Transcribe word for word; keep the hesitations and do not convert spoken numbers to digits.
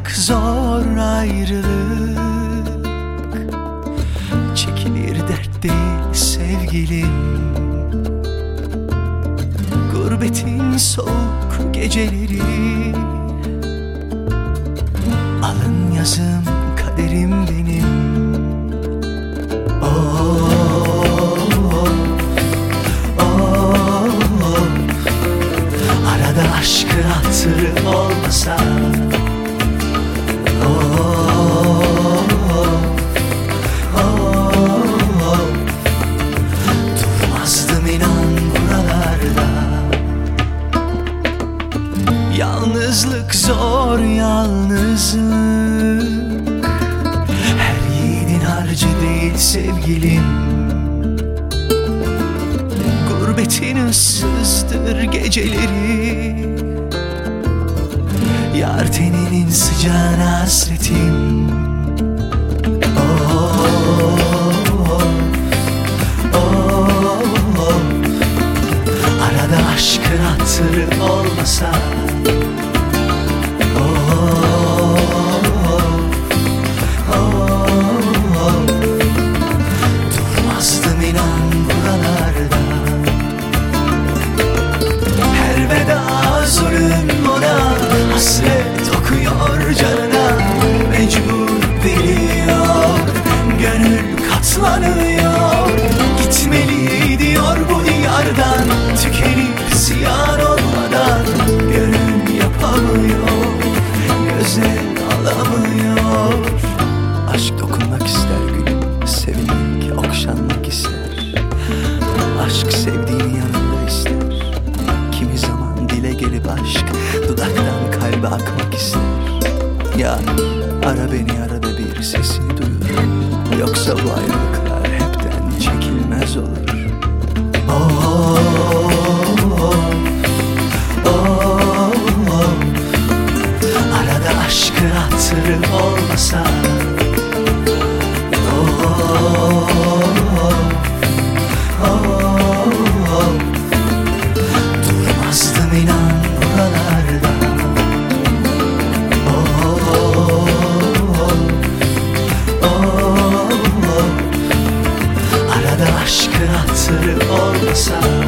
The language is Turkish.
zor ayrılık, çekilir dert değil sevgilim. Gurbetin soğuk geceleri, alın yazım kaderim benim. Oh, oh, oh. Arada aşkın hatırı olmasa, oh, oh, oh. Durmazdım inan buralarda. Yalnızlık zor yalnızlık, her yiğidin harcı değil sevgilim. Gurbetin ıssızdır geceleri, yar teninin sıcağına hasretim. Oh, oh, oh, oh. Arada aşkın hatırı olmasa, durmazdım inan buralarda. Her veda zulüm ona, hasret okuyor canına. Mecbur biliyor, gönül katlanıyor. Gitmeli diyor bu diyardan, tükenip ziyan olmadan. Gönül yapamıyor, göze alamıyor. Aşk dokunmak ister gülüm, sevilmek, okşanmak ister. Aşk sevdiğini yanında ister. Kimi zaman dile gelip aşk dudaktan kalbe akmak ister. Ya ara beni arada bir, sesini duyur, yoksa bu ayrılıklar hepten çekilmez olur. Oh, oh, oh, oh. Arada aşkın hatırı olmasa, oh, oh, oh. Durmazdım inan buralarda. Oh, oh, oh. Arada aşkın hatırı olmasa,